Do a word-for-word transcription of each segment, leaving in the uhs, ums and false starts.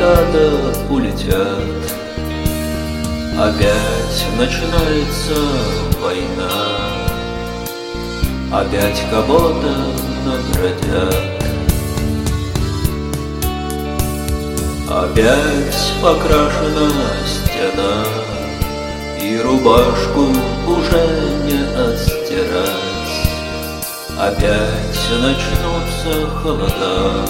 куда-то улетят. Опять начинается война, опять кого-то наградят. Опять покрашена стена, и рубашку уже не отстирать. Опять начнутся холода,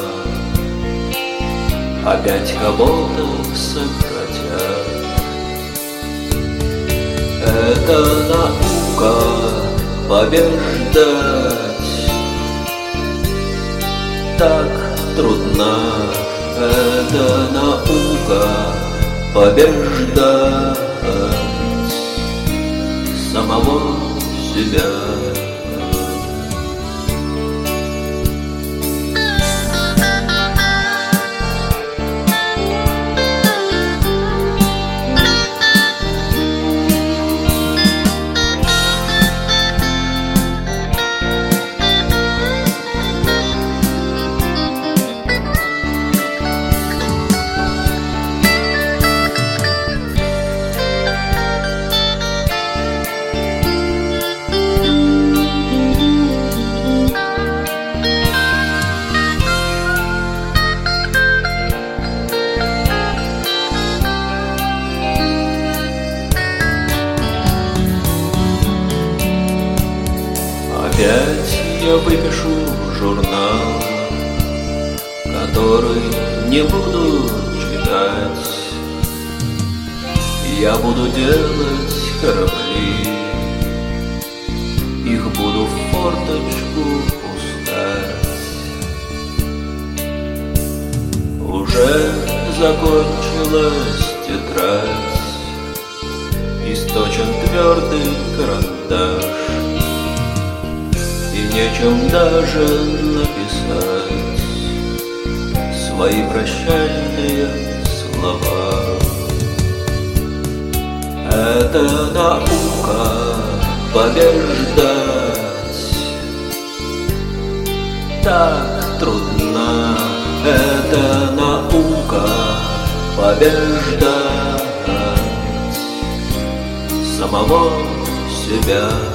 опять кого-то сократят. Это наука побеждать так трудна. Это наука побеждать самого себя. Опять я выпишу журнал, который не буду читать. Я буду делать корабли, их буду в форточку пускать. Уже закончилась тетрадь, источен твердый карандаш, и нечем даже написать свои прощальные слова. Это наука побеждать так трудна. Это наука побеждать самого себя.